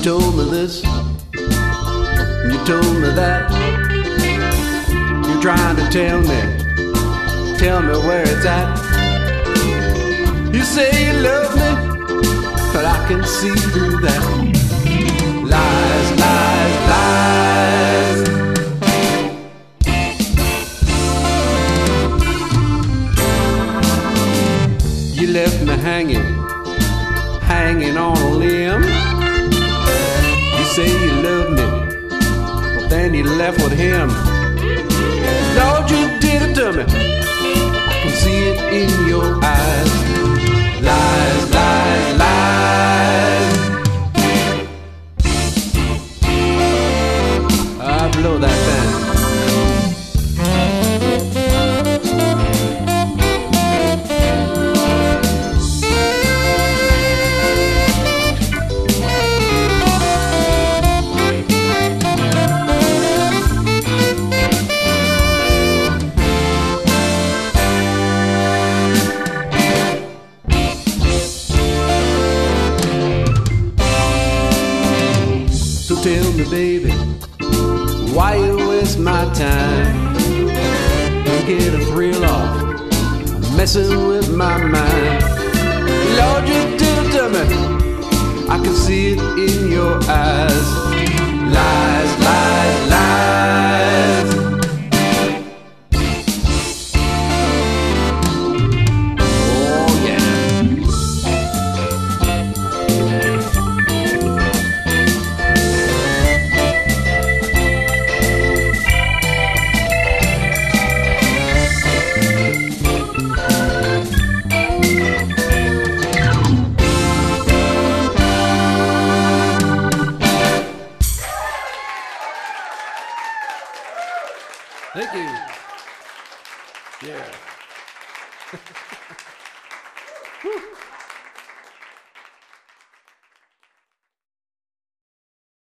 told me this, you told me that. You're trying to tell me where it's at. You say you love me, but I can see through that. Lies, lies, lies. You left me hanging on a limb. You say you love me, but then you left with him. Lord, you did it to me. I can see it in your eyes. Lies, lies, lies. I blow that band. Tell me, baby, why you waste my time and get a thrill off messing with my mind? Lord, you